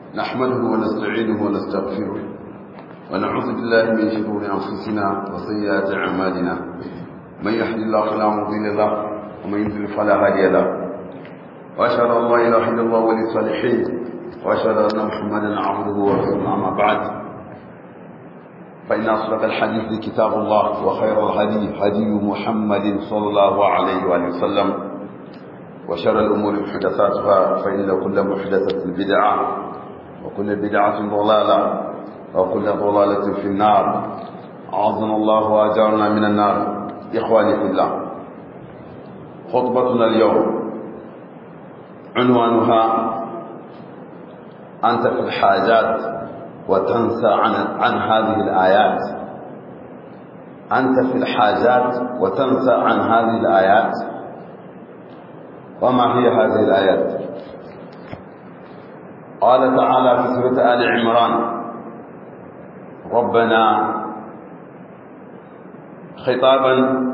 نحمده ونستعينه ونستغفره ونعوذ بالله من شرور أنفسنا وسيئات أعمالنا من يهد الله فلا مضل له ومن يضلل فلا هادي له وأشهد أن لا إله إلا الله ولي الصالحين وأشهد أن محمدا عبده ورسوله أما بعد فإن أصدق الحديث كتاب الله وخير الهدي هدي محمد صلى الله عليه وآله وسلم وشر الأمور محدثاتها فإن كل محدثة بدعة وكل بدعة ضلالة وكل ضلالة في النار أعاذنا الله وأجارنا من النار. إخواني في الله، خطبتنا اليوم عنوانها أنت في الحاجات وتنسى عن هذه الآيات. أنت في الحاجات وتنسى عن هذه الآيات. وما هي هذه الآيات؟ قال تعالى في سورة آل عمران: ربنا، خطابا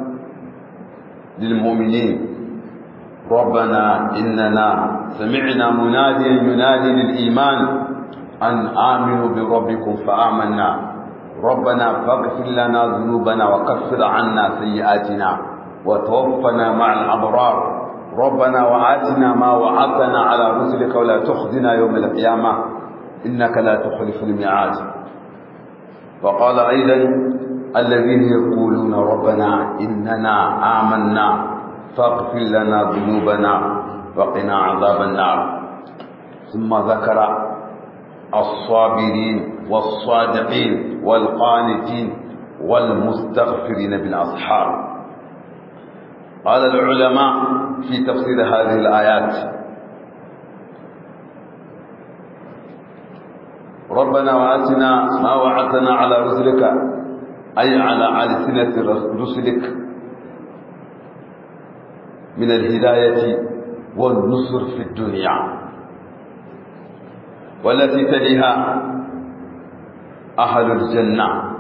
للمؤمنين، ربنا إننا سمعنا مناديا ينادي للإيمان أن آمنوا بربكم فآمنا ربنا فاغفر لنا ذنوبنا وكفر عنا سيئاتنا وتوفنا مع الأبرار ربنا وآتنا ما وعدتنا على رسلك ولا تخزنا يوم القيامة إنك لا تخلف الميعاد. وقال أيضا: الذين يقولون ربنا إننا آمنا فاغفر لنا ذنوبنا وقنا عذاب النار. ثم ذكر الصابرين والصادقين والقانتين والمستغفرين بالأسحار. قال العلماء في تفسير هذه الآيات: ربنا وآتنا ما وعدتنا على رسلك، أي على ألسنة رسلك من الهداية والنصر في الدنيا، والتي تليها أهل الجنة.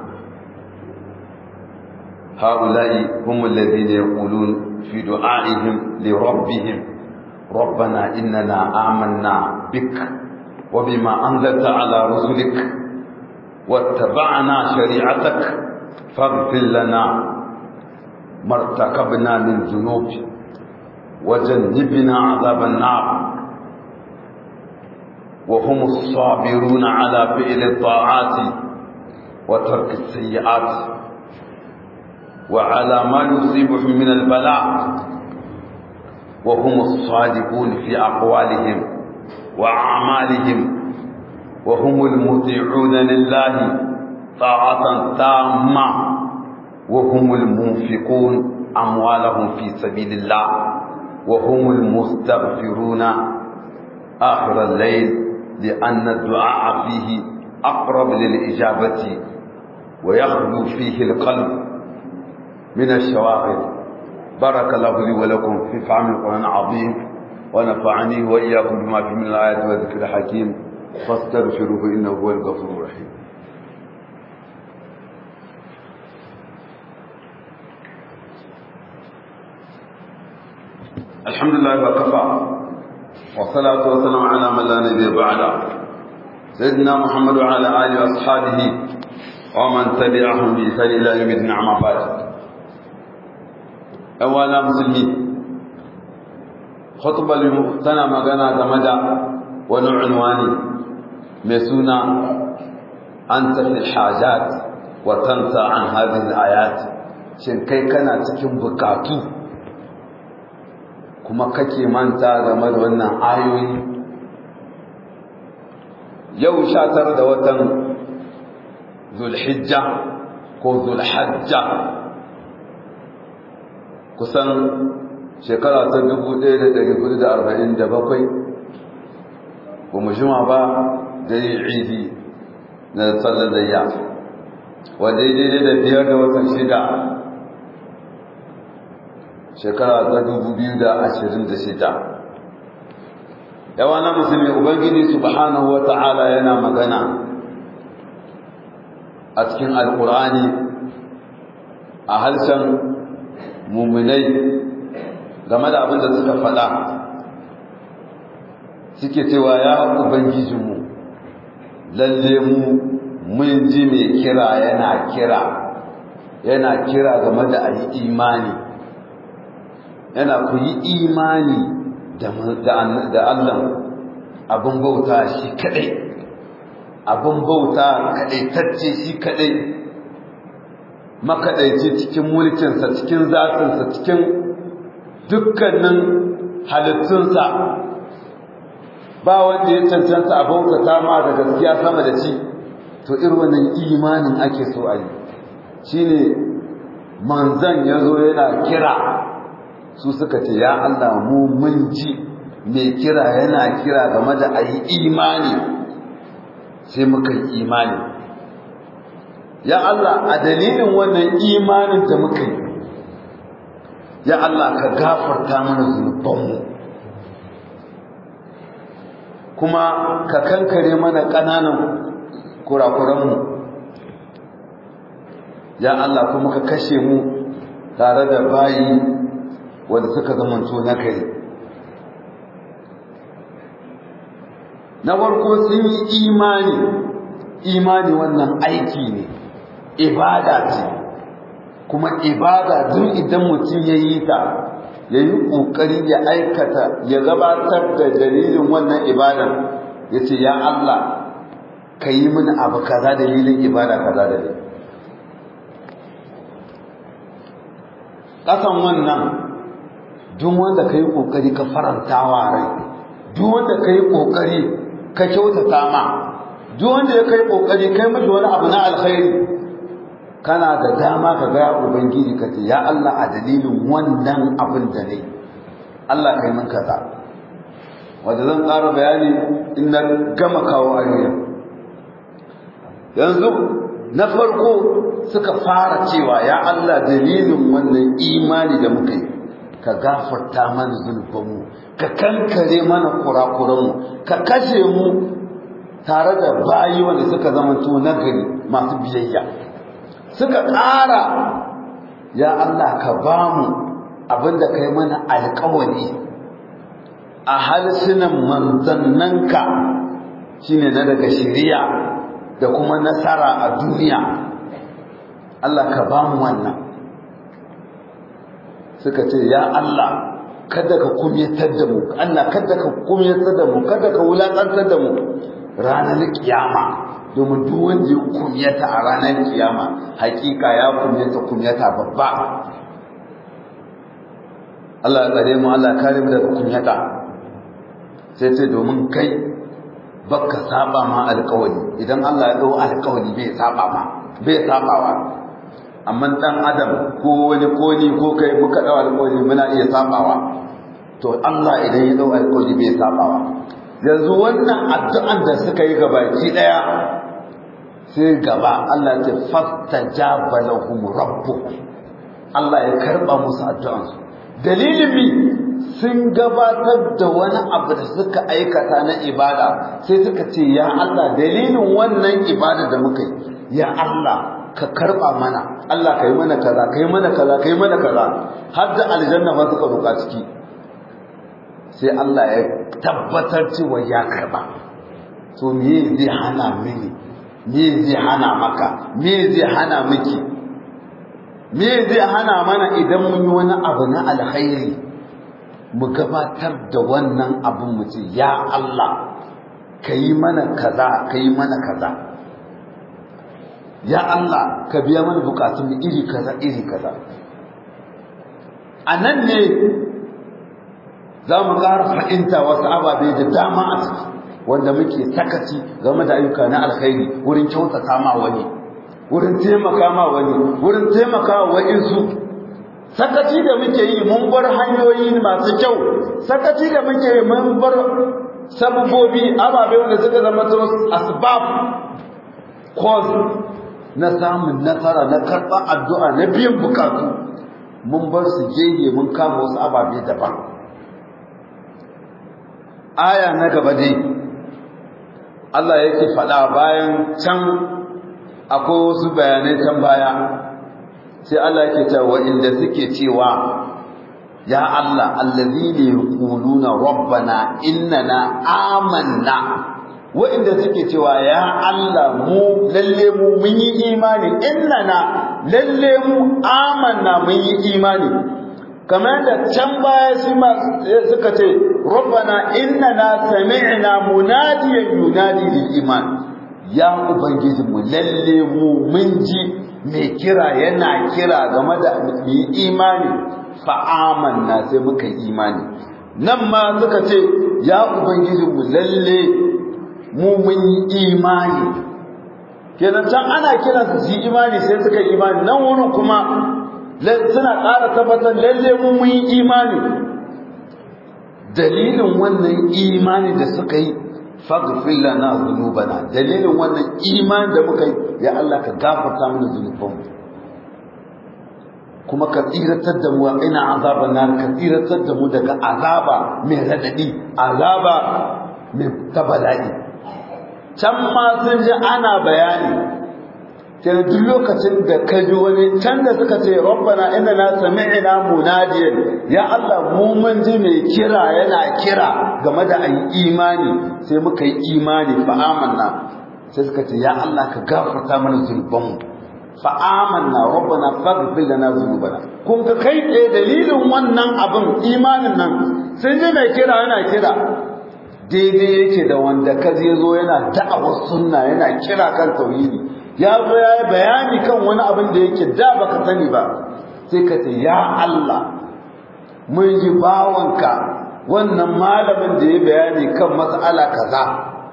هؤلاء هم الذين يقولون في دعائهم لربهم: ربنا إننا آمنا بك وبما أنزلت على رسلك واتبعنا شريعتك فاغفر لنا ما ارتكبنا من ذنوب وجنبنا عذاب النار. وهم الصابرون على فعل الطاعات وترك السيئات وعلى ما يصيبهم من البلاء. وهم الصادقون في أقوالهم وأعمالهم. وهم المطيعون لله طاعة تامة. وهم المنفقون أموالهم في سبيل الله. وهم المستغفرون آخر الليل، لأن الدعاء فيه أقرب للإجابة ويخلو فيه القلب من الشواغل. بارك الله لي ولكم في فهم القرآن العظيم، ونفعني وإياكم بما فيه من الآيات والذكر الحكيم، فاستغفروه إنه هو الغفور الرحيم. الحمد لله وكفى، والصلاة والسلام على من لا نبي بعده، سيدنا محمد وعلى آله وأصحابه ومن تبعهم بإحسان إلى يوم الدين. أما بعد، أولا مسلمين، خطبة tana magana game da wani unwani mai suna anta fil hajat wa tansa an hadhihi al-ayat. Shin kai kana cikin bukatu kuma kake manta game da wannan ayoyi? Yau 19 da watan Zulhijja ko Zulhajja, kusan shekara ta 1447, ba mu jima ba da yin idi na sallar layya, wanda daidai da 5 da watan 6 shekara ta 2026. Yawa na musulmi, Ubangiji subhanahu wa ta'ala yana magana a cikin Alƙur'ani a harshen muminai game da abin da suka faɗa. Suke cewa: ya ubangijinmu, lalle mu mun ji mai kira yana kira game da ayi imani, yana ku yi imani da Allah abin bauta shi kadai, abin bauta kadaitacce shi kadai, makadaici cikin mulkinsa, cikin zatinsa, cikin dukkanin halittunsa, ba wanda ya cancanta a bautata ma da gaskiya sama da shi. To irin wannan imanin ake so a yi, shine manzan ya zo yana kira, su suka ce ya Allah mu mun ji mai kira yana kira game da a yi imani, sai muka yi imani. Ya Allah a dalilin wannan imanin da muka yi, ya Allah ka gafarta mana zunubanmu, kuma ka kankare mana ƙananan kurakuranmu. Ya Allah kuma ka kashe mu tare da bayi wanda suka zamanto na kai. Na farko sun yi imani wannan aiki ne, ibada ce, kuma ibada duk idan mutum ya yi ta, ya yi ƙoƙari ya aikata, ya gabatar da dalilin wannan ibadan, ya ce ya Allah ka yi mini abu kaza dalilin ibada kaza dalilin. Ƙasan wannan duk wanda ka yi ƙoƙari ka faranta wa rai, duk wanda ka yi ƙoƙari ka kyautata ma, duk wanda ya kai ƙoƙari kai mashi wani abu na alkhairi, kana da dama ka ga ubangiji ka ce ya Allah a dalilin wannan abin da ne Allah kai min kaza. Wanda zan ƙara bayani in na gama kawo ayoyin. Yanzu na farko suka fara cewa ya Allah dalilin wannan imani da muka yi ka gafarta mana zunubanmu, ka kankare mana kurakuranmu, ka kashe mu tare da bayi wanda suka zamanto nagari masu biyayya. Suka ƙara ya Allah ka ba mu abinda kai mana alƙawari a halsunan manzannanka, shine na daga shari'a da kuma nasara a duniya. Allah ka ba mu wannan. Suka ce ya Allah kada ka kumyatar da mu, Allah kada ka kumyatar da mu, kada ka wulaƙantar da mu ranar kiyama, domin duk wanda ya kumyata a ranar kiyama hakika ya kumyata babba. Allah ya tsare mu, Allah ya kare mu daga kumyata. Sai ce domin kai baka saba ma alƙawari, idan Allah ya dau alƙawari bai sabawa. Amma dan adam ko wani koni ko kai muka dau alƙawari muna iya sabawa. To Allah idan ya dau alƙawari bai sabawa. Yanzu wannan addu'an da suka yi gabaki daya sai gaba Allah ya fastajaba lahum rabbuhum, Allah ya karba musu addu'ansu. Dalilin mi sun gabatar da wani abu da suka aikata na ibada, sai suka ce ya Allah dalilin wannan ibada da muka yi, ya Allah ka karba mana, Allah ka yi mana kaza, ka yi mana kaza, ka yi mana kaza, har da aljanna ba suka roƙa ciki. Sai Allah ya tabbatar cewa ya karba. To me zai hana mini, me zai hana maka, me zai hana miki, me zai hana mana idan mun yi wani abu na alkhairi mu gabatar da wannan abin mu ce ya Allah ka yi mana kaza, ka yi mana kaza, ya Allah ka biya mana bukatun iri kaza iri kaza. A nan ne za mu ƙara fahimta wasu ababe da dama a ciki wanda muke sakaci game da ayyuka na alkhairi, wurin kyautata ma wani, wurin taimaka ma wani, wurin taimaka wa wa'insu. Sakaci da muke yi mun bar hanyoyi masu kyau, sakaci da muke yi mun bar sababobi ababe wanda suka zama asbab cause na samun nasara, na karɓar addu'a, na biyan bukatu, mun bar su gehe mun kama wasu ababe daban. Aya na gaba dai Allah yake faɗa bayan can akwai wasu bayanai can baya, sai Allah yake cewa inda suke cewa ya Allah allazina yaquluna rabbana innana amanna wa'inda suke cewa ya Allah mu lalle mu mun yi imani innana lalle mu amanna mun yi imani kamar da can baya suka ce rabbana innana sami'na munadiyan yunadi lil iman ya ubangiji mu lalle mu mun ji mai kira yana kira game da yi imani fa amanna sai muka yi imani nan ma suka ce ya ubangiji mu lalle mu mun yi imani kenan can ana kiran su yi imani sai suka yi imani nan wurin kuma suna ƙara tabbatar lalle mu mun yi imani dalilin wannan imani da suka yi faghfir lana dhunubana dalilin wannan imani da muka yi ya Allah ka gafarta mana zunubanmu kuma ka tsiratar da mu ina azaban nar ka tsiratar da mu daga azaba mai radadi azaba mai tabala'i can ma sun ji ana bayani sai duk lokacin da ka ji wani can da suka ce rabbana innana sami'na munadiyan ya Allah mu mun ji mai kira yana kira game da ayi imani sai muka yi imani fa amanna sai suka ce ya Allah ka gafarta mana zunubanmu fa amanna rabbana faghfir lana dhunubana kun ga kai tsaye dalilin wannan abin imanin nan sun ji mai kira yana kira daidai yake da wanda ka zo yana da'awar sunna yana kira kan tauhidi ya zo ya yi bayani kan wani abin da yake da baka sani ba sai ka ce ya Allah mun ji bawanka wannan malamin da ya bayani kan mas'ala kaza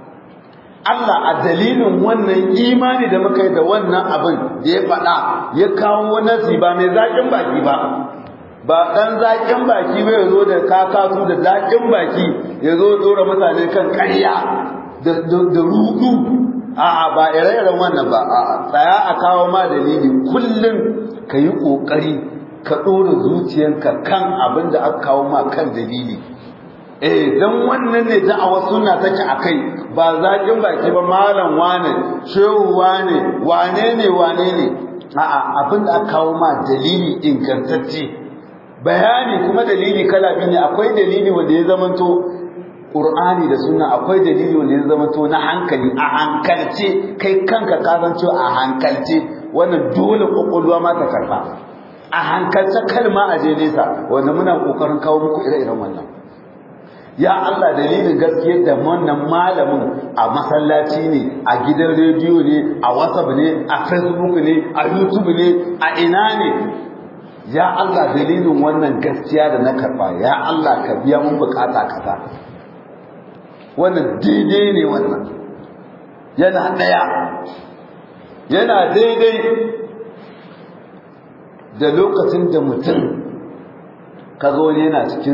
Allah a dalilin wannan imani da muka yi da wannan abin da ya faɗa ya kawo nasi ba mai zaƙin baki ba ba ɗan zaƙin baki ba ya zo da kakatu da zaƙin baki ya zo ɗora mutane kan ƙarya da ruɗu a'a ba ire-iren wannan ba a'a tsaya a kawo ma dalili kullum ka yi ƙoƙari ka ɗora zuciyanka kan abin da aka kawo ma kan dalili dan wannan ne da'awa sunna take akai ba zakin baki ba malam wane shehu wane wane ne a'a abin da aka kawo ma dalili ingantacce bayani kuma dalili kala biyu ne akwai dalili wanda ya zamanto Qur'ani da sunna akwai dalili wanda ya zamanto na hankali a hankalce kai kanka ka san cewa a hankalce wannan dole kokolwa ma ta karba a hankalce kalma a je nesa wanda muna kokarin kawo muku ire-iren wannan ya Allah dalilin gaskiyar da wannan malamin a masallaci ne a gidan rediyo ne a WhatsApp ne a Facebook ne a YouTube ne a ina ne ya Allah dalilin wannan gaskiya da na karba ya Allah ka biya mun bukata kaza wannan daidai ne wannan yana daya yana daidai da lokacin da mutum kaga wani yana cikin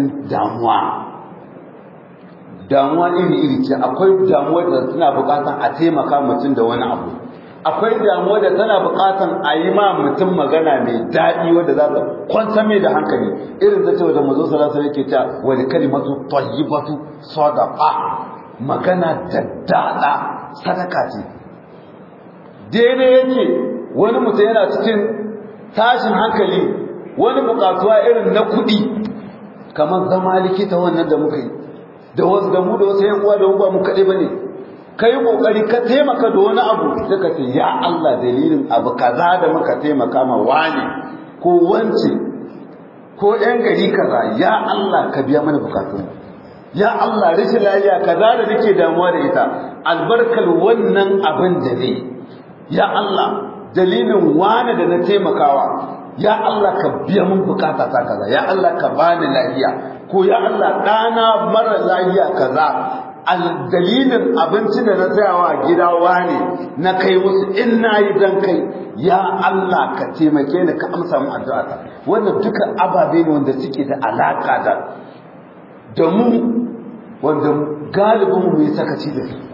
damuwa iri ce akwai damuwa da tana bukatan a taimaka mutum da wani abu akwai damuwa da tana bukatan a yi ma mutum magana mai daɗi wanda za ta kwanta mai da hankali irin ta cewa da mazo salasa yake ta wani kalimatu tayyibatu sadaqa magana daddada sadaka ce daidai yake wani mutum yana cikin tashin hankali wani bukatuwa irin na kuɗi kamar zama likita wannan da muka yi da wasu da mu da wasu yan uwa da mu ba mu kaɗai bane kai kokari ka taimaka da wani abu sai ka ce ya Allah dalilin abu kaza da muka taimaka ma wani ko wance ko ɗan gari kaza ya Allah ka biya mana bukatun ya Allah rashin lafiya kaza da nake damuwa da ita albarkar wannan abin da ne ya Allah dalilin wani da na taimakawa ya Allah ka biya mun bukata ta kaza ya Allah ka bani lafiya ko ya Allah dana mara lafiya kaza dalilin abinci da na tsayawa gida wani na kai musu in nayi dan kai ya Allah ka taimake ni ka amsa mu addu'ata wannan duka ababe ne wanda suke da alaka da mu wanda galibin mu ya sakaci da su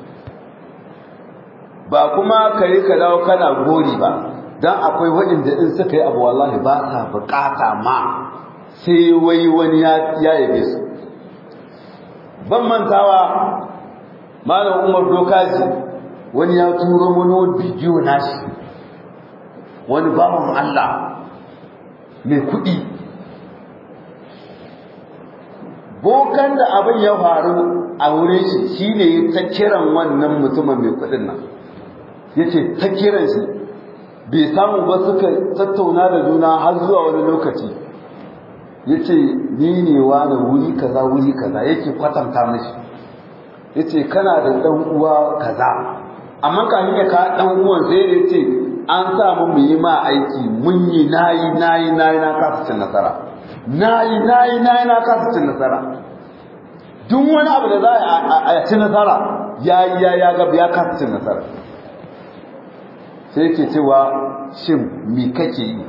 ba kuma kai ka dawo kana gori ba dan akwai waɗanda in suka yi abu wallahi ba sa bukata ma sai wai wani ya yabe su ban mantawa malam Umar Dokaji wani ya turo wani bidiyo nashi wani bawan Allah mai kuɗi bokan da abin ya faru a wurin shi shine ta kiran wannan mutumin mai kudin nan yace ta kiran shi bai samu ba suka tattauna da juna har zuwa wani lokaci yace ni ne wani wuri kaza yake kwatanta mishi yace kana da dan uwa kaza amma kafin ya ka dan uwan sai ya ce an sa mu yi ma aiki mun yi nayi na kasa cin nasara nayi na kasa cin nasara duk wani abu da za a ci nasara ya ga ya kasa cin nasara sai yake cewa shin me kake yi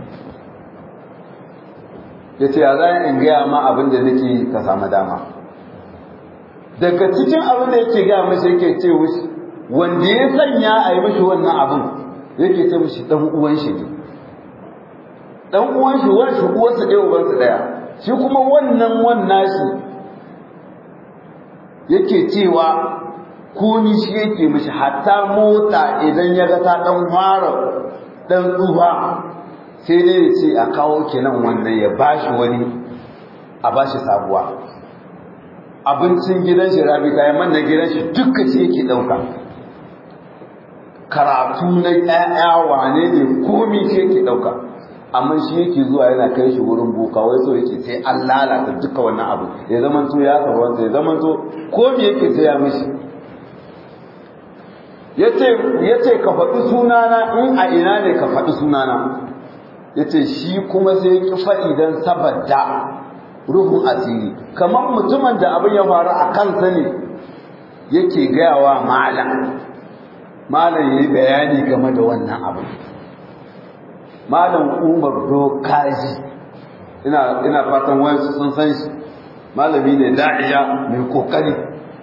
yace ya za in ga ma abin da nake ka samu dama daga cikin abin da yake ga mashi yake ce wushi wanda ya sanya a yi mashi wannan abin yake ce mashi dan uwan shi ne dan uwan shi uwarsa ɗaya ubansa ɗaya shi kuma wannan shi yake cewa komi shi yake mashi hatta mota idan ya ga ta dan fara dan tsufa sai dai ya ce a kawo kenan wannan ya bashi wani a bashi sabuwa abincin gidan shi rabi kayan man na gidan shi duka shi yake dauka karatu na ƴaƴa wane ne komai shi yake dauka amma shi yake zuwa yana kai shi wurin boka wai so yake sai an lalata duka wannan abu ya zamanto ya karwanta ya zamanto komai yake sai ya mishi yace ka faɗi sunana in a ina ne ka faɗi sunana yace shi kuma sai ki faɗi dan saboda ruhun asiri kamar mutumin da abin ya faru a kansa ne yake gayawa malam yayi bayani game da wannan abin malam Umar Dokaji ina fatan wayansu sun san shi malami ne da'iya mai kokari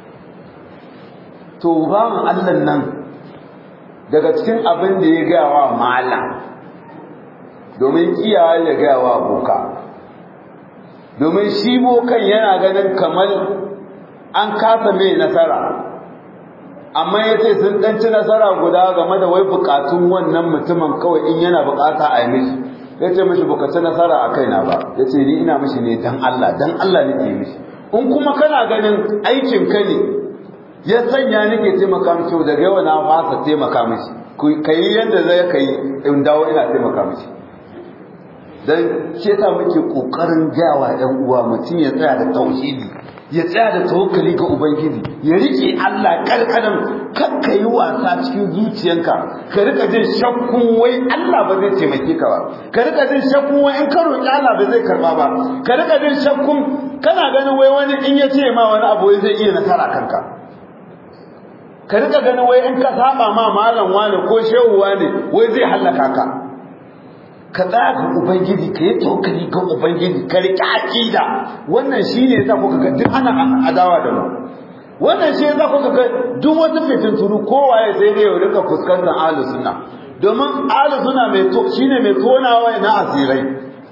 to ba mu Allah nan daga cikin abin da ya gayawa malam domin kiyaye ya gayawa boka domin shi bokan yana ganin kamar an kasa mai nasara amma ya ce sun ɗanci nasara guda game da wai bukatun wannan mutumin kawai in yana bukata a yi mishi ya ce mishi bukaci nasara a kaina ba ya ce ni ina mishi ne don Allah nake yi mishi in kuma kana ganin aikin ka ne ya sanya nake taimaka mishi daga yawa na fasa taimaka mishi ka yi yadda zai ka yi in dawo ina taimaka mishi dan ce ta muke kokarin gawa ɗan uwa mutum ya tsaya da tauhidi ya tsaya da tawakkali ga ubangiji ya rike Allah kalkalan kakka yi wasa cikin zuciyanka ka rika jin shakkun wai Allah ba zai taimake ka ba ka rika jin shakkun wai in ka roki Allah ba zai karba ba ka rika jin shakkun kana ganin wai wani in ya ce ma wani abu zai iya nasara kanka ka rika ganin wai in ka saba ma malam wani ko shehu wani wai zai halaka ka ka tsaya ga ubangiji ka yi tawakkali ga ubangiji ka riƙe aqida wannan shine yasa kuka ga duk ana adawa da mu wannan shi yasa kuka ga duk wata fitintunu kowaye sai dai ya rika fuskantar ahlus sunna domin ahlus sunna shine mai tonawa na asirai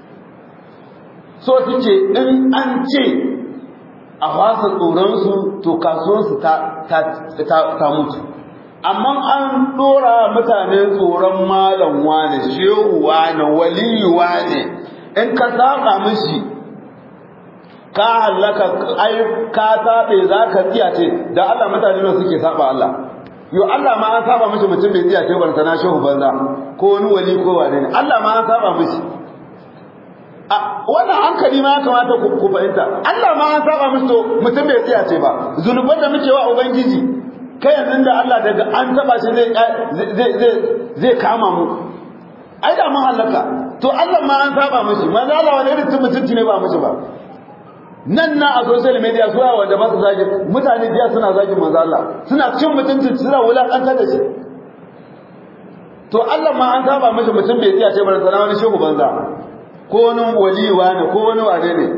so suke in an ce a fasa tsoron su to kasuwar su ta mutu amma an dora mutane tsoron malam wane shehu wane waliyu wane in ka saba mishi ka halaka ai ka tabe zaka tsiya ce da Allah mutane ne suke saba Allah yo Allah ma an saba mishi mutum bai tsiya ce ban sana shehu banza ko wani wali ko wane ne Allah ma an saba mishi wannan hankali ma ya kamata ku fahimta Allah ma an saba mishi to mutum bai tsiya ce ba zunuban da muke wa ubangiji kai yanzu da Allah daga an taba shi zai kama mu ai da mun halaka to Allah ma an saba mishi manzo Allah wani irin mutunci ne ba mishi ba nan na a social media su yawa da ba su zagi mutane jiya suna zagin manzo Allah suna cin mutunci suna wulakantar da shi to Allah ma an saba mishi mutum bai tsaya ce bar sana wani shehu banza ko wani waliwa ne ko wani wane ne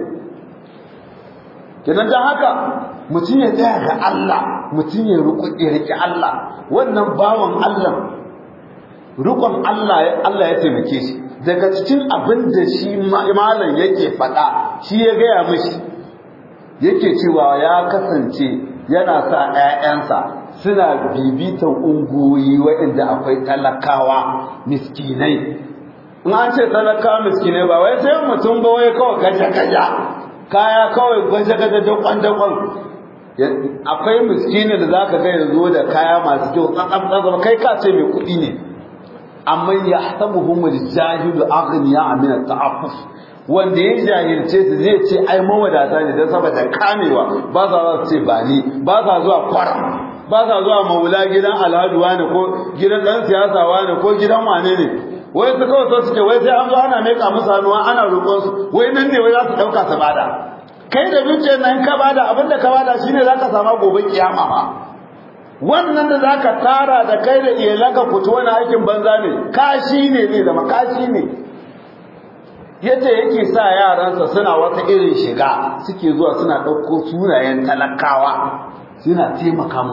kenan dan haka mutum ya tsaya ga Allah mutum ya riƙe Allah wannan bawan Allah rukun Allah ya taimake shi daga cikin abin da shi malam yake faɗa shi ya gaya mishi yake cewa ya kasance yana sa ƴaƴansa suna bibitan ungoyi waɗanda akwai talakawa miskinai in an ce talakawa miskinai ba wai sai mutum ba wai kawai gaja kaya kawai gaja dakon akwai miskini da zaka ga yanzu da kaya masu kyau tsatsam kai ka ce mai kuɗi ne amma yahtabuhum al-jahilu aghniya min at-ta'affuf wanda ya jahilce su zai ce ai mawadata ne dan saboda kamewa ba za su ce ba ni ba za zuwa kwara ba za zuwa maula gidan alhaji wani ko gidan dan siyasa wani ko gidan wane ne wai su kawai so suke wai sai an zo ana meka musu hannuwa ana roƙon su wai nan ne wai za su ɗauka su bada kai da dukiyar nan ka bada abinda ka bada shine zaka samu gobe kiyama ba wannan da zaka tara da kai da iyalanka ku ci wani aikin banza ne kashi ne zai zama kashi ne yadda yake sa yaransa suna wata irin shiga suke zuwa suna ɗauko sunayen talakawa suna taimaka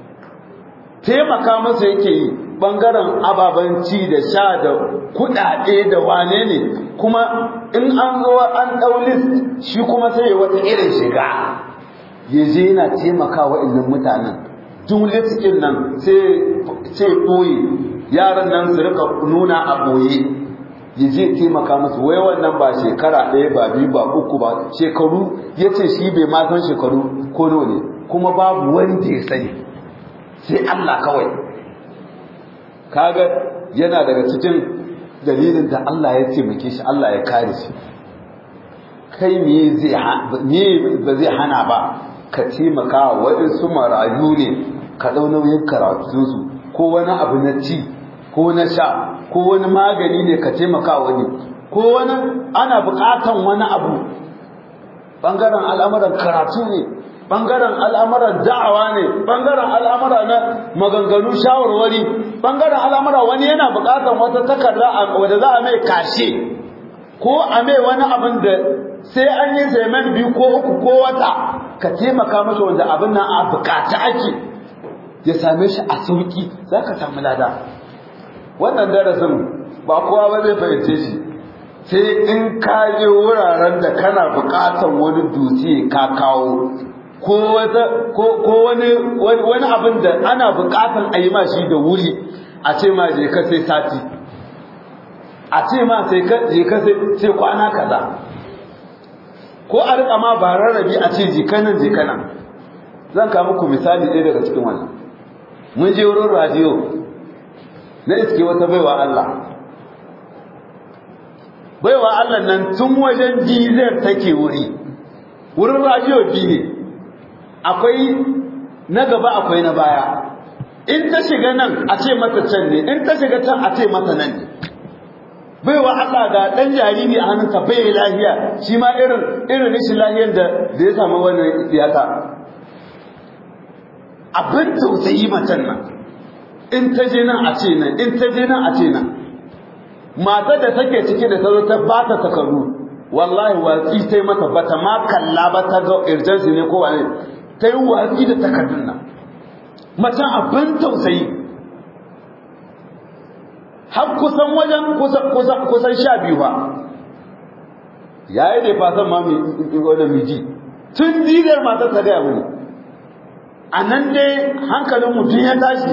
musu yake yi bangaren ababen ci da sha da kuɗaɗe da wane ne kuma in an zo an ɗau list shi kuma sai wata irin shiga ya je yana taimaka wa'annan mutanen jumlet ɗin nan sai ɓoye yaran nan su rika nuna a ɓoye ya je taimaka musu wai wannan ba shekara ɗaya ba biyu ba uku ba shekaru ya ce shi bai ma san shekaru ko ne kuma babu wanda ya sani sai Allah kawai kaga yana daga cikin dalilin da Allah ya taimake shi Allah ya kare shi kai me ba zai hana ba ka taimaka wa waɗansu marayu ne ka ɗau nauyin karatunsu ko wani abu na ci ko na sha ko wani magani ne ka taimaka wani ko wani ana buƙatan wani abu ɓangaren al'amuran karatu ne ɓangaren al'amuran da'awa ne ɓangaren al'amura na maganganu shawarwari ɓangaren al'amura wani yana buƙatan wata takarda wadda za a mai kashe ko a mai wani abin da sai an yi zaiman biyu ko uku ko wata ka taimaka masa wanda abin nan a buƙata ake ya same shi a sauƙi za ka samu lada wannan darasin ba kowa ba zai fahimce shi sai in ka je wuraren da kana buƙatar wani dutse ka kawo ko wani abin da ana buƙatar a yi ma shi da wuri a ce ma je ka sai sati a ce ma sai ka sai kwana kaza ko a riƙa ma ba rarrabi a ce jikanan zan kawo muku misali ɗaya daga cikin wannan mun je wurin radiyo na iske wata baiwa Allah nan tun wajen dizar take wurin radiyo biyu ne akwai na gaba akwai na baya in ta shiga nan a ce mata can ne in ta shiga can a ce mata nan ne baiwa Allah ga dan jariri a hannunta bai lafiya shi ma irin rashin lafiyar da ya samu wannan siyasa abin tausayi matan nan in ta je nan a ce nan in ta je nan a ce nan matar da take ciki da ta zo ta ba ta takardu wallahi watsi sai mata bata ma kalla ba ta ga urgency ne ko wani ta yi watsi da takardun nan matan abin tausayi har kusan wajen kusan 12 ba yayi da fasan ma mai miji tun didar matar ta gaya mini a nan dai hankalin mutum ya tashi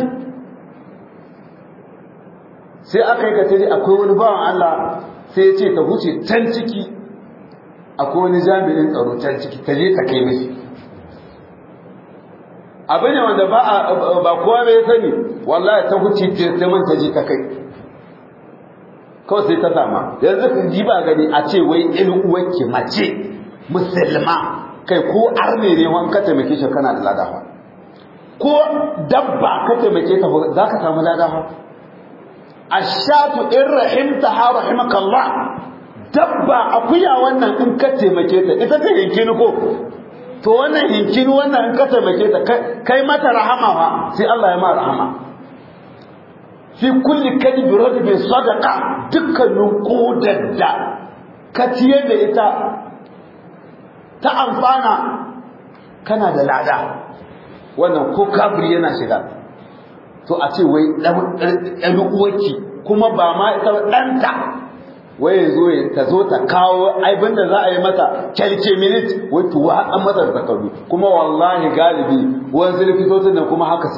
sai aka yi katari akwai wani bawan Allah sai ya ce ta huce can ciki akwai wani jami'in tsaro can ciki ta je ta kai mishi abin ne wanda ba kowa bai sani wallahi ta huce ta man ta je ta kai kawai sai ta sama yanzu ka ji ba gani a ce wai ɗan uwanki mace musulma kai ko arne ne wani ka taimake shi kana da ladafa ko dabba ka taimake ta za ka samu ladafa ashatu in rahimtaha rahimakallah dabba akuya wannan in ka taimake ta ita ta hinkini ko to wannan hinkini wannan in ka taimake ta kai mata rahama fa sai Allah ya ma rahama fi kulli kadbi radbi sadaqa dukkanin kodar da ka ciyar da ita ta amfana kana da lada wannan ko kabri yana shiga to a ce wai ɗan uwarki kuma ba ma ita ɗanta wai ta zo ta kawo aibin da za a yi mata kyalke minit wai tuwa an mata da takardu kuma wallahi galibi wani likitocin nan kuma haka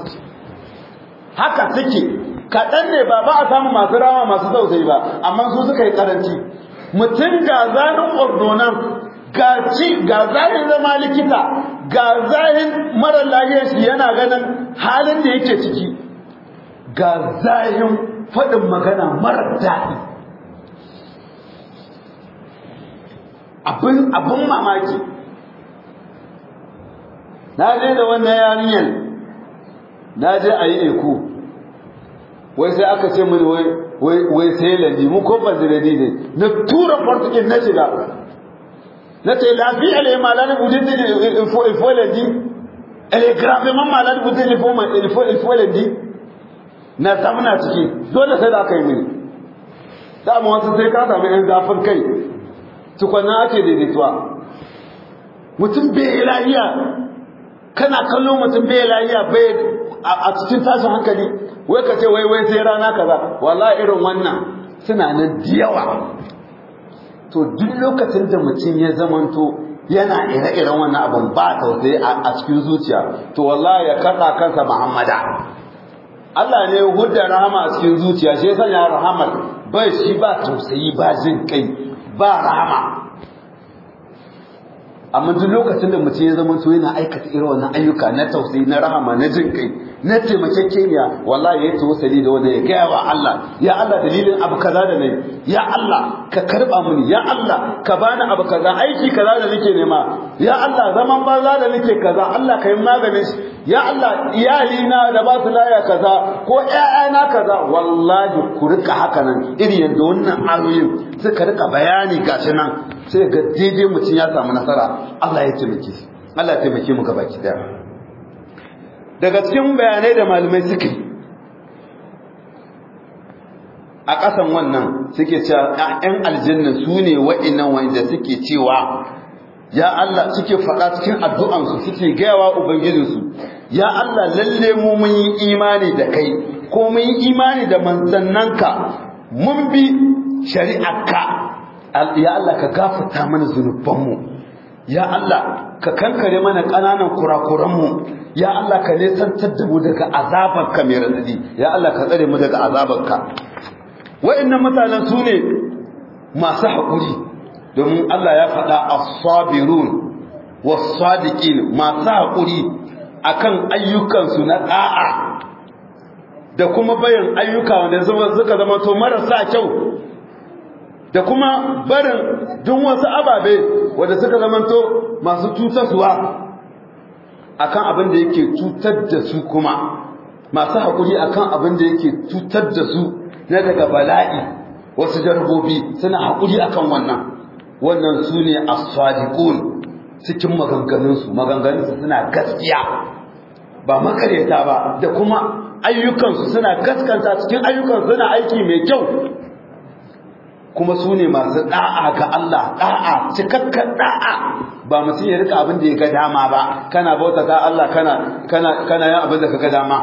suke kaɗan ne ba a samu masu rama masu tausayi ba amma su suka yi karanci mutum ga zanin ordonan ga zanin zama likita ga zahin mara lafiyar shi yana ganin halin da yake ciki, ga zahin faɗin magana mara daɗi. Abin mamaki, na je da wannan yarinyar, na je a yi eko, wai sai aka ce mini wai sai landi, mu ko ba ziradi ne, na tura portugal na shiga, na ce lafiya le malani budin il faut landi, elle est gravement malade budin il faut landi, na zamana ciki, dole sai da aka yi mini. Dama wasu sai ka sami ‘yan zafin kai, tukwana ake daidaituwa. Mutum bai lahiya, kana kallo mutum bai lahiya bai a cikin tashin hankali, wai ka ce wai sai rana kaza. Wallahi irin wannan suna nan diyawa. To duk lokacin da mutum ya zamanto yana ire-iren wannan abin ba tausayi a cikin zuciya, to wallahi ya kada kansa Muhammada. Allah ne hudda rahama a cikin zuciya, shi yasa ya rahamar bai shi ba tausayi ba jin kai ba rahama. Amma duk lokacin da mutum ya zama to yana aikata irin wannan ayyuka na tausayi na rahama na jin kai na taimakekeniya, wallahi ya tawassali da wanda ya gaya wa Allah, ya Allah dalilin abu kaza da nayi, ya Allah ka karba mini, ya Allah ka bani abu kaza, aiki kaza da nake nema, ya Allah zaman banza da nake kaza, Allah ka yi maganin shi, ya Allah iyalina da ba su laya kaza ko ƴaƴana kaza. Wallahi ku rika haka nan irin yadda wannan ayoyin suka rika bayani gashi nan, sai ga daidai mutum ya samu nasara. Allah ya taimake shi, Allah ya taimake mu gabaki daya. Daga cikin bayanai da malamai suke a ƙasan wannan suke cewa ƴan aljanna su ne wa'innan wanda suke cewa ya Allah, suke faɗa cikin addu'ansu, suke gayawa ubangijinsu, ya Allah lalle mu mun yi imani da kai, ko mun yi imani da manzannanka, mun bi shari'arka. Ya Allah ka gafarta mana zunubanmu, ya Allah ka kankare mana ƙananan kurakuranmu, ya Allah ka nesantar da mu daga azabarka mai radadi, ya Allah ka tsare mu daga azabarka. Wa'annan mutanen su ne masu haƙuri, domin Allah ya faɗa as-sabirun was-sadiqin, masu haƙuri akan ayyukansu na da'a da kuma bayan ayyuka wanda suka zama to marasa kyau, da kuma barin duk wasu ababe wanda suka zama to masu cutarwa akan abin da yake cutar da su, kuma masu haƙuri akan abin da yake cutar da su na daga bala'i, wasu jarbobi suna haƙuri akan wannan su ne as-sadiqun cikin maganganunsu suna gaskiya ba makareta ba, da kuma ayyukansu suna gaskanta cikin ayyukansu suna aiki mai kyau, kuma su ne masu da'a ga Allah, da'a cikakken da'a, ba mutum ya rika abin da ya ga dama ba, kana bauta ta Allah kana yin abin da ka ga dama.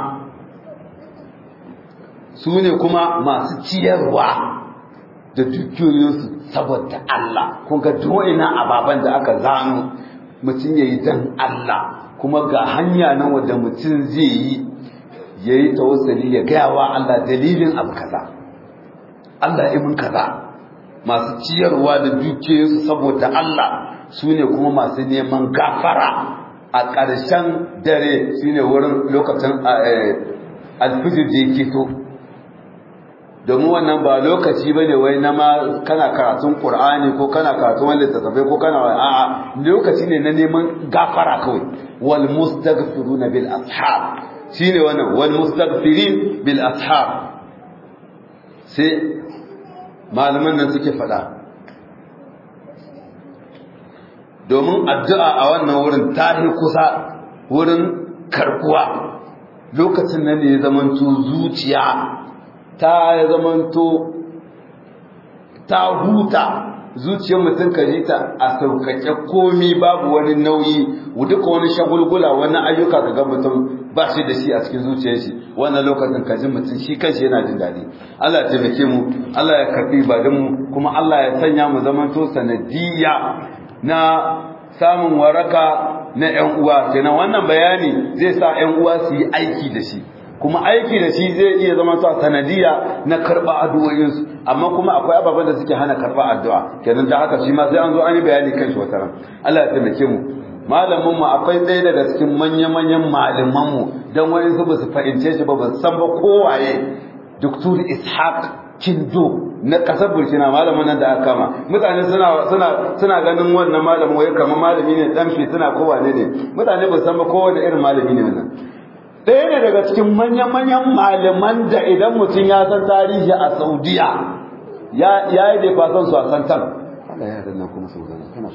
Su ne kuma masu ciyarwa da dukiyoyinsu saboda Allah. Kun ga duwa'ina ababen da aka zano mutum ya yi dan Allah, kuma ga hanya nan wanda mutum zai yi ya yi tawassali ya gaya wa Allah dalilin abu kaza, Allah ibn kaza. Masu ciyarwa da dukiyoyinsu saboda Allah su ne kuma masu neman gafara a ƙarshen dare, shi ne wurin lokacin alfijir da yake to. Domin wannan ba lokaci ba ne wai na ma kana karatun Qur'ani ko kana karatun wani littattafai ko kana a'a, lokaci ne na neman gafara kawai. Wal mustaghfiruna bil ashab, shine wannan wal mustaghfirin bil ashab. Sai malaman nan suke faɗa, domin addu'a a wannan wurin ta yi kusa wurin karbuwa, lokacin nan ne ya zamanto zuciya ta zamanto ta huta, zuciyar mutum ka ji ta a sauƙaƙe, komi babu wani nauyi, duka wani shagulgula, wani ayyuka ka ga mutum ba shi da shi a cikin zuciyar shi. Wannan lokacin ka ji mutum shi kanshi yana jin daɗi. Allah ya taimake mu, Allah ya karɓi ibadunmu, kuma Allah ya sanya mu zamanto sanadiyya na samun waraka na ƴan uwa. Kenan wannan bayani zai sa ƴan uwa su yi aiki da shi, kuma aiki da shi zai iya zama sa sanadiya na karɓa addu'o'insu. Amma kuma akwai ababen da suke hana karɓa addu'a, kenan da haka shi ma sai an zo an yi bayani kan shi wata ran. Allah ya taimake mu. malamin mu akwai ɗaya daga cikin manya-manyan malaman mu dan wani su ba su fahimce shi ba san ba kowaye Dr. Ishaq Kindo na kasar Burkina malamin nan da aka kama mutane suna ganin wannan malamin wai kamar malami ne dan fitina kowane ne mutane ba san ba kowane irin malami ne wannan ɗaya ne daga cikin manyan malaman da idan mutum ya san tarihi a Saudiya ya yi da fasan su a santan Allah ya danna kuma Saudiya kana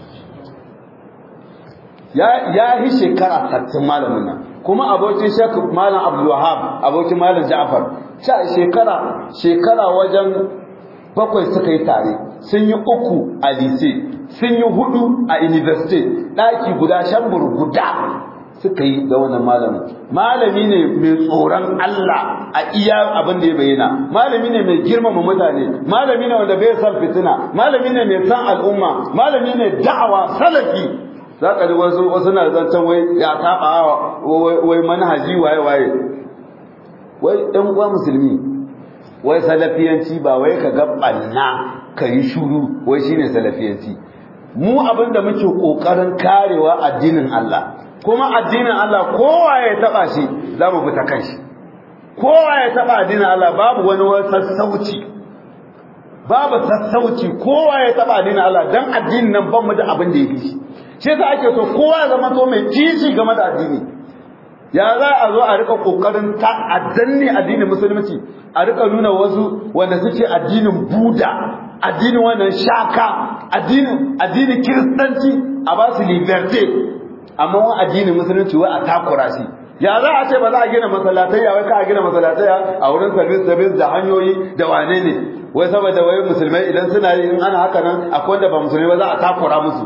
ya yi shekara 60 malamin nan kuma abokin Sheikh Malam Abdul Wahhab abokin Malam Ja'far shekara wajen 7 suka yi tare sun yi 3 a lycée sun yi 4 a university daki guda shambur guda suka yi da wannan malami ne mai tsoron Allah a iya abin da ya bayyana malami ne mai girmama mutane malami ne wanda bai san fitina malami ne mai san al'umma malami ne da'awa salafi zaka ji wasu na zancan wai ya saba wai manhaji waye wai ɗan uwa musulmi wai salafiyanci ba wai ka ga banna kai shuru wai shine salafiyanci mu abinda muke kokarin karewa addinin Allah kuma addinin Allah kowa ya taba shi zamu fita kanshi kowa ya taba addinin Allah babu wani sassauci kowa ya taba addinin Allah dan addinin nan ban mu da abin da yake shi yasa ake so kowa ya zama to mai kishi game da addini ya za a zo a rika kokarin ta addanni addinin musulunci a rika nuna wasu wanda suke addinin Buda addinin wannan shaka addinin kiristanci a ba su liberté amma wani addinin musulunci wai a takura shi ya za a ce ba za a gina masallatai ya wai ka a gina masallatai a wurin service da hanyoyi da wane ne wai saboda wai musulmai idan suna yi in ana haka nan akwai wanda ba musulmai ba za a takura musu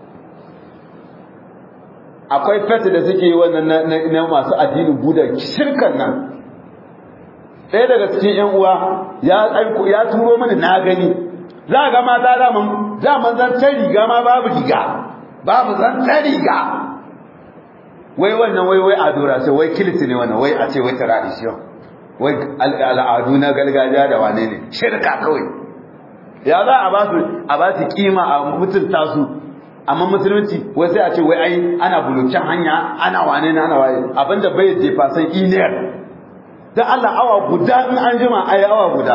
akwai fete da suke yi wannan na masu addinin Buda shirkan nan ɗaya daga cikin ƴan uwa ya turo mini na gani za ga mata zaman zan riga ma babu zan riga wai wannan wai adora sai wai kilisi ne wannan wai a ce wai tradition wai al'adu na gargajiya da wane ne shirka kawai ya za a ba su kima a mutunta su amma musulunci wai sai a ce wai ai ana bulukin hanya ana wane ne ana waye abinda bai jefa sai iniyar dan Allah awa guda in an jima ai awa guda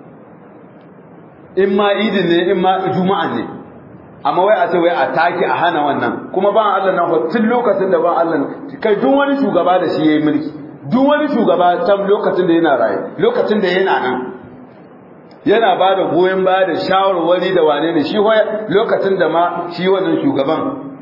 in ma idin ne in ma juma'a ne amma wai a ce wai a take a hana wannan kuma ba Allah na tun lokacin da ba Allah kai duk wani shugaba da shi yayi mulki duk wani shugaba tam lokacin da yana raye lokacin da yana nan yana ba da goyon baya da shawarwari da wane ne shi lokacin da ma shi wannan shugaban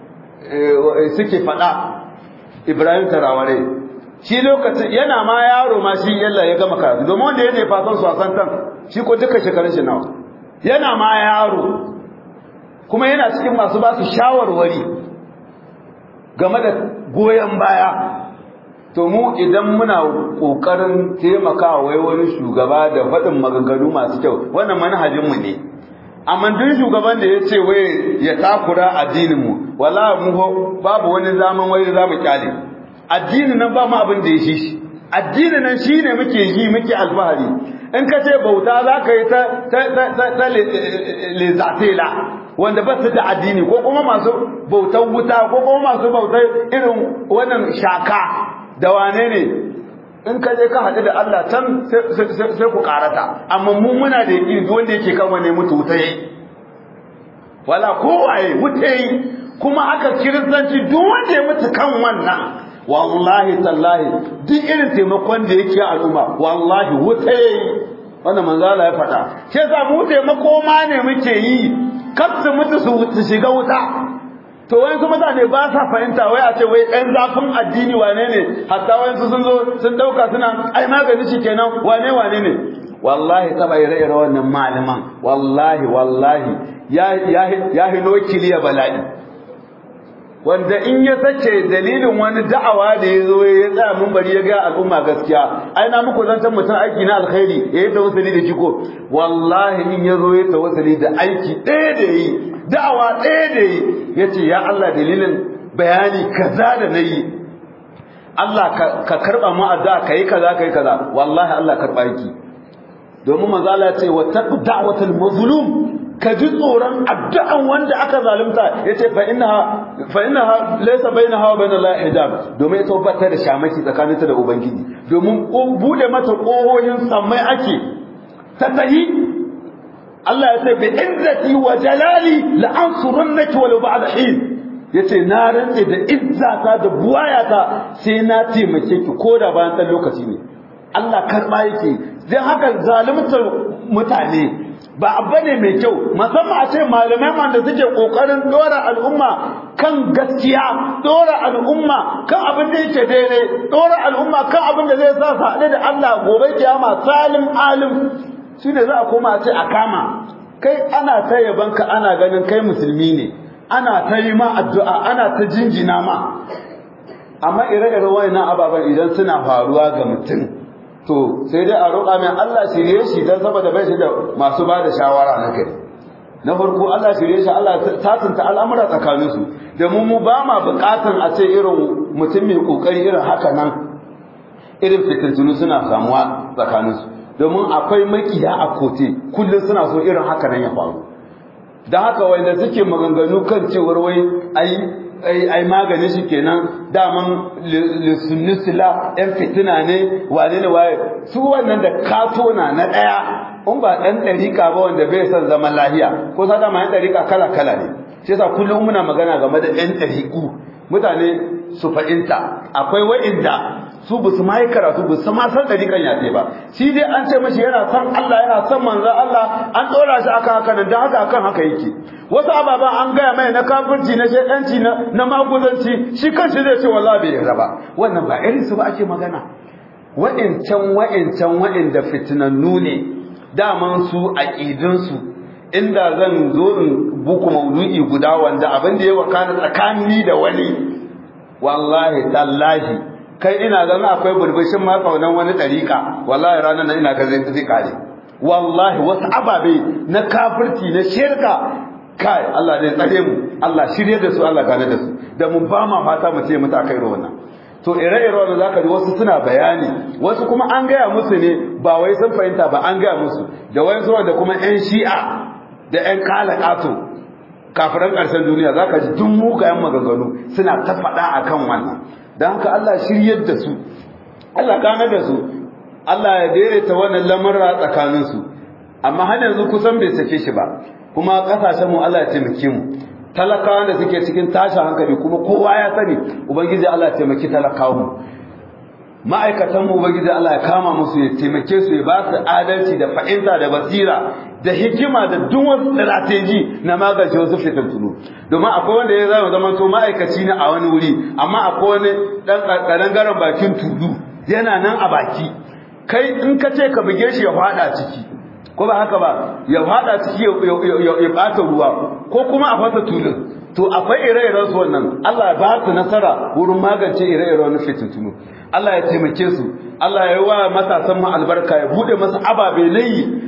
suke faɗa Ibrahim Taraware shi lokacin yana ma yaro ma shi yalla ya gama karatu domin wanda ya ne fasan su a santan shi ko duka shekarun shi nawa yana ma yaro kuma yana cikin masu ba su shawarwari game da goyon baya to mu idan muna kokarin taimakawa wai wani shugaba da faɗin maganganu masu kyau wannan manhajin mu ne amma duk shugaban da yace wai ya takura addinin mu wallahi mu babu wani zaman wai zamu kyale addinin nan ba mu abin da ya shi addinin nan shine muke yi muke alfahari in ka ce bauta za ka yi ta lezatela wanda ba su da addini ko kuma masu bautar wuta ko kuma masu bautar irin wannan shaka da wane ne in ka je ka haɗu da Allah can sai ku karata amma mu muna da yaƙini wanda yake kan wani mutu wuta yi wala kowaye wuta yi kuma aka kiristanci duk wanda ya mutu kan wannan wallahi tallahi duk irin taimakon da yake al'umma wallahi wuta yi wannan manzala ya faɗa ke sa mu taimako ma ne muke yi kar su mutu su shiga wuta to wai kuma mutane ba sa fahimta wai a ce wai ɗan zafin addini wane ne hatta wayansu sun zo sun ɗauka suna ai magani shi kenan wane ne wallahi taba ire wannan malaman wallahi ya hino kiliya bala'i wanda in ya sace dalilin wani da'awa da ya zo ya tsaya mun bari ya ga al'umma gaskiya ai na muku zancan mutum aiki na alkhairi ya yi tawassuli da jiko wallahi in ya zo ya tawassuli da aiki ɗaya da yi da'awa ɗaya da yi ya ce ya Allah dalilin bayani kaza da na yi Allah ka karɓa mu addu'a ka yi kaza wallahi Allah karɓa aiki domin manzo Allah ya ce wa taqu da'watul mazlum ka ji tsoron addu'an wanda aka zalunta yace fa innaha laysa bainaha wa bainal hijab domin ita ba ta da shamaki tsakaninta da ubangiji domin bude mata kohohin sammai ake ta tahi Allah ya ce bi izzati wa jalali la ansurannaki walau ba'da hin yace na rantse da izzata da buwayata sai na taimake ki koda bayan dan lokaci ne Allah karba yake dan haka zaluntar mutane ba abba ne mai kyau musamman a ce malamai man da suke kokarin dora al'umma kan gaskiya dora al'umma kan abin da yake daidai dora al'umma kan abin da zai sa su haɗe da Allah gobe kiyama salim alim shine za a koma a ce a kama kai ana ta yabanka ana ganin kai musulmi ne ana ta yi ma addu'a ana ta jinjina ma amma ire-iren wayannan ababen idan suna faruwa ga mutum to sai dai a roƙa mai Allah shirye shi dan saboda bai shi da masu ba da shawara na kai na farko Allah shirye shi Allah tatunta al'amura tsakanin su da mu ba ma buƙatan a ce irin mutum mai kokari irin haka nan irin fitintunu suna samuwa tsakanin su domin akwai makiya a kote kullun suna so irin haka nan ya faru dan haka wanda suke maganganu kan cewar wai ai maganin shi kenan daman lissunisila yan fitina ne wane ne waye su wannan da katona na daya in ba dan dariƙa ba wanda bai san zaman lahiya ko sa dama yan dariƙa kala kala ne shi yasa kullum muna magana game da yan dariƙu mutane su fahimta akwai wa'inda su basu mai karatu basu ma san dariƙan yace ba shi dai an ce mashi yana san Allah yana san manzon Allah an dora shi aka haka nan dan haka akan haka yake wasu ababan an gaya mai na kafirci na shedanci na maguzanci shi kanshi zai ce wallahi bai yarda ba wannan ba irin su ba ake magana wa'inda fitinannu ne daman su aqidun su inda zan zo in buku maudu'i guda wanda abin da ya wakana tsakani da wani wallahi tallahi kai ina ganin akwai burbushin ma kaunan wani dariƙa wallahi ranar nan ina ga zai kare wallahi wasu ababe na kafirci na shirka kai Allah zai tsare mu Allah shirye da su Allah gane da su da mun ba ma fata mu ce muta kai wannan to ire-ire wannan zaka ji wasu suna bayani wasu kuma an gaya musu ne ba wai sun fahimta ba an gaya musu da wayansu da kuma ƴan shi'a da ƴan kalakato kafiran ƙarshen duniya zaka ji duk mugayen maganganu suna ta faɗa akan wannan dan haka Allah shiryar da su Allah gane da su Allah ya daidaita wannan lamarin tsakanin su amma har yanzu kusan bai sake shi ba kuma kasashen mu Allah ya taimake mu talakawa da suke cikin tashin hankali kuma kowa ya sani ubangiji Allah ya taimaki talakawa mu ma'aikatan mu ubangiji Allah ya kama musu ya taimake su ya ba su adalci da fahimta da basira da hikima da duk wani strategy na magance wasu fitintunu domin akwai wanda ya zama to ma'aikaci ne a wani wuri amma akwai wani dan karangaren bakin tudu yana nan a baki kai in ka ce ka buge shi ya fada ciki ko ba haka ba ya fada ciki ya bata ruwa ko kuma a fasa tulun to akwai ire-iren su wannan Allah ya ba su nasara wurin magance ire-iren fitintunu Allah ya taimake su Allah ya yi wa matasan mu albarka ya bude masa ababe nayi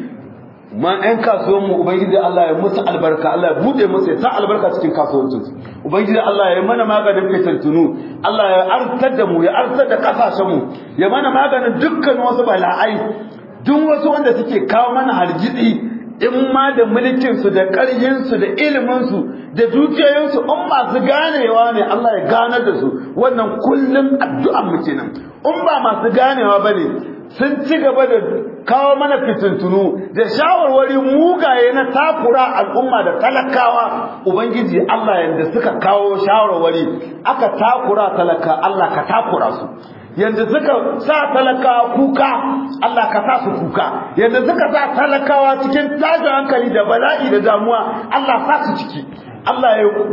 ma ɗan kasuwan mu ubangiji Allah ya musu albarka Allah ya bude musu ya sa albarka cikin kasuwancin su ubangiji Allah ya mana maganin fitintunu Allah ya artar da mu ya artar da kasashen mu ya mana maganin dukkan wasu bala'ai duk wasu wanda suke kawo mana hargitsi in ma da mulkin su da ƙarfin su da ilimin su da dukiyoyin su in masu ganewa ne Allah ya ganar da su wannan kullum addu'an mu kenan in ba masu ganewa bane sun ci gaba da kawo mana fitintunu da shawarwari mugaye na takura al'umma da talakawa ubangiji Allah yanda suka kawo shawarwari aka takura talaka Allah ka takura su yanda suka sa talakawa kuka Allah ka sa su kuka yanda suka sa talakawa cikin tashin hankali da bala'i da damuwa Allah sa su ciki Allah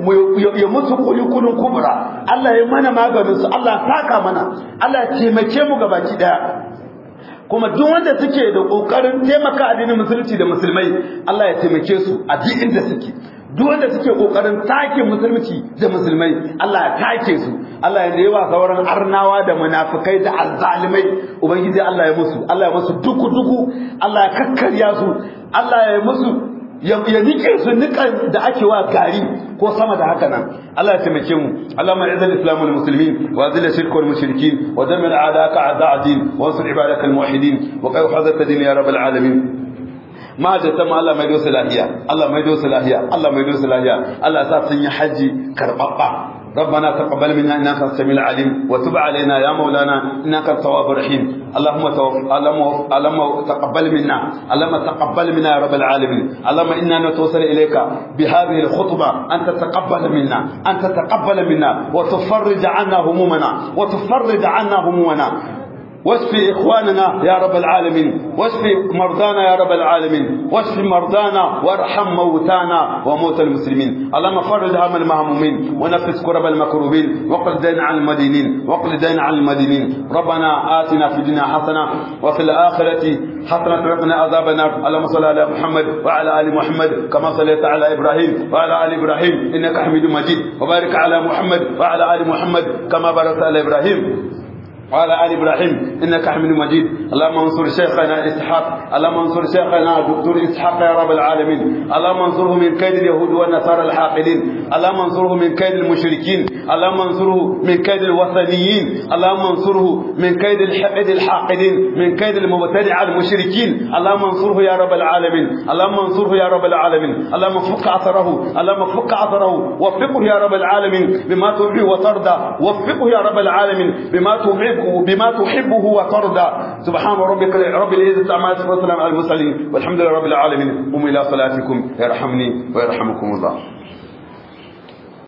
ya musu kulikulun kubra Allah ya mana maganin su Allah saka mana Allah ya taimake mu gabaki daya kuma duk wanda suke da kokarin taimaka addinin musulunci da musulmai Allah ya taimake su a duk inda suke duk wanda suke kokarin take musulunci da musulmai Allah ya take su Allah ya yawa sauran arnawa da munafikai da azzalimai ubangiji Allah ya musu duku Allah ya kakkarya su Allah ya musu ya nike su nikan da ake wa gari ko sama da haka nan Allah ya taimake mu Allah ma izal islam wal muslimin wa azil shirk wal mushrikin wa damir a'daka a'da' din wa ansur ibadak al muwahhidin wa qayy hadat din ya rabbal alamin mahajjata ma Allah mai dosa lahiya Allah mai dosa lahiya Allah mai dosa lahiya Allah sa sun yi haji karbabba ربنا تقبل منا انك انت السميع العليم وتب علينا يا مولانا انك التواب الرحيم اللهم تقبل منا يا رب العالمين اللهم انا نتوسل اليك بهذه الخطبه ان تتقبل منا وتفرج عنا همومنا واشفي إخواننا يا رب العالمين واشفي مرضانا يا رب العالمين واشفي مرضانا وارحم موتانا وموتى المسلمين اللهم فرج هم المهمومين ونفس كرب المكروبين واقض دين عن المدينين ربنا آتنا في الدنيا حسنة وفي الآخرة حسنة وقنا عذاب النار اللهم صل على محمد وعلى آل محمد كما صليت على إبراهيم وعلى آل إبراهيم إنك حميد مجيد وبارك على محمد وعلى آل محمد كما باركت على إبراهيم وعلى آل إبراهيم إنك حميد مجيد اللهم انصر شيخنا إسحاق اللهم انصر شيخنا دكتور إسحاق يا رب العالمين اللهم انصره من كيد اليهود والنصارى الحاقدين اللهم انصره من كيد المشركين اللهم انصره من كيد الوثنيين اللهم انصره من كيد الحقد الحاقدين من كيد المبتدع المشركين اللهم انصره يا رب العالمين اللهم انصره يا رب العالمين اللهم فك عثره وفقه يا رب العالمين بما تحب وترضى وفقه يا رب العالمين بما تحبه وترضى سبحان ربك رب العزة عما يصفون وسلام على المرسلين والحمد لله رب العالمين قوموا إلى صلاتكم يرحمني ويرحمكم الله